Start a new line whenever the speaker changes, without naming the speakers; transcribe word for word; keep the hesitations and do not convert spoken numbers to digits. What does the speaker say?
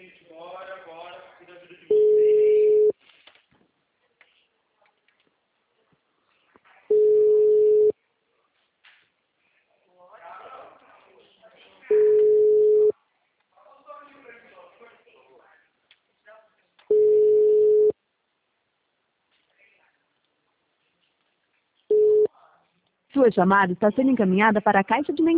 Sua chamada está sendo encaminhada para a caixa de mensagens.